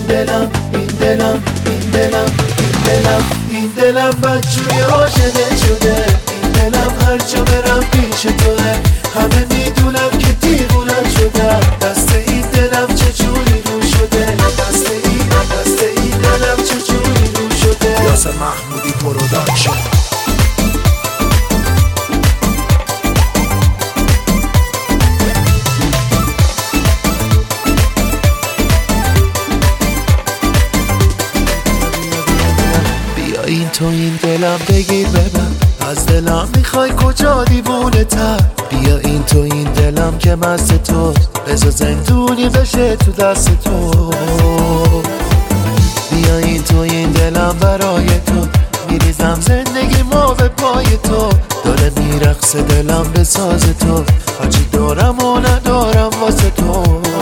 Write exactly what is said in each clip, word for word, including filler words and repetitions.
دلم این دلم این دلم این دلم این دلم بدجوری عاشقت شده. این دلم هر جا برم پیش توه. همه میدونم که دیوونم شدم. دست این دلم چجوری رو شده. دست این دست این دلم چجوری رو شده. یاسر محمودی پروداکشن. این تو این دلم بگیر ببر. از دلم میخوای کجا دیوونه تر. بیا این تو این دلم که مست توست. بذار زندونی بشه تو دست تو. بیا این تو این دلم برای تو. میریزم زندگی ما به پای تو. داره میرقصه دلم به ساز تو. هرچی دارم و ندارم واسه تو.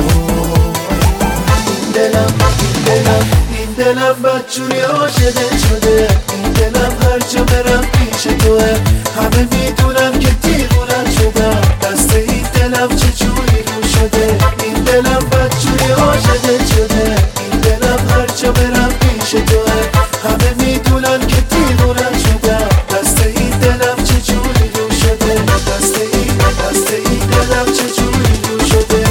این دلم این دلم این دلم بدجوری عاشقت شده. این دلم هر جا برم پیش توه. همه میدونم که دیوونم شدم. دست این دلم چجوری رو شده. این دلم بدجوری عاشقت شده. این دلم هر جا برم پیش توه. همه میدونم که دیوونم شدم. دست این دلم چجوری رو شده. دست این دست این دلم چجوری رو شده.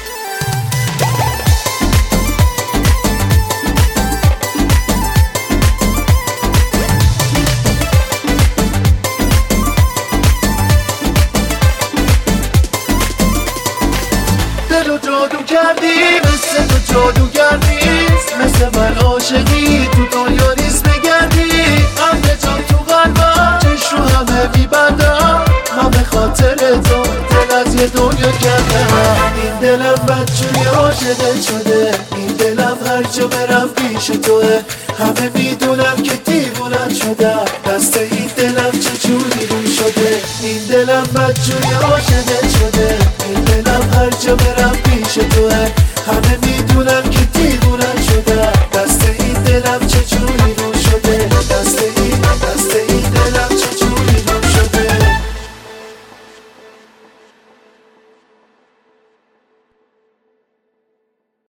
دلو جادو کردی مثل تو جادوگر نیست. مثل من عاشقی تو دنیا نیست بگردی. همه جان تو قلبم چش رو همه میبندم. من به خاطر تو دل از یه دنیا کردم. این دلم بدجوری عاشقت شده. این دلم هر جا برم پیش توه. همه میدونم که دیوونم شدم. دست این دلم چجوری رو شده. این دلم بدجوری عاشقت شده. این دلم هر جا برم پیش توه. همه می